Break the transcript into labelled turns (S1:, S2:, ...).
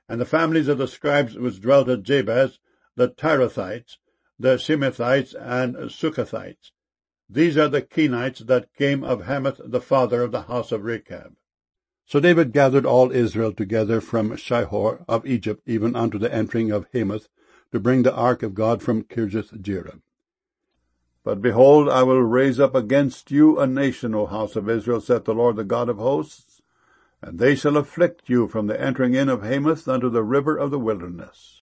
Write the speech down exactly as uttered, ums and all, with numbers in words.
S1: And the families of the scribes which dwelt at Jabez, the Tirathites, the Shimethites, and Succothites. These are the Kenites that came of Hamath the father of the house of Rechab. So David gathered all Israel together from Shihor of Egypt, even unto the entering of Hamath, to bring the ark of God from Kirjath-jearim. But behold, I will raise up against you a nation, O house of Israel, saith the Lord, the God of hosts, and they shall afflict you from the entering in of Hamath unto the river of the wilderness.